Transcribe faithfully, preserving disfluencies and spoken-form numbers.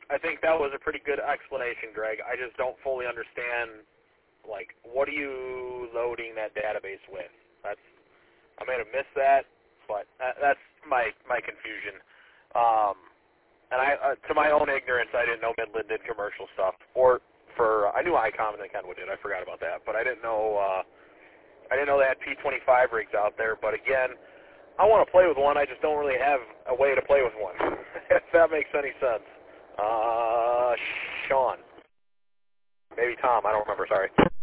I think that was a pretty good explanation, Greg. I just don't fully understand, like, what are you loading that database with? That's I may have missed that, but that's my my confusion. Um, and I, uh, to my own ignorance, I didn't know Midland did commercial stuff. Or for I knew ICOM and Kenwood did. I forgot about that, but I didn't know uh, I didn't know they had P twenty-five rigs out there. But again, I want to play with one. I just don't really have a way to play with one. If that makes any sense. Uh, Sean, maybe Tom. I don't remember. Sorry.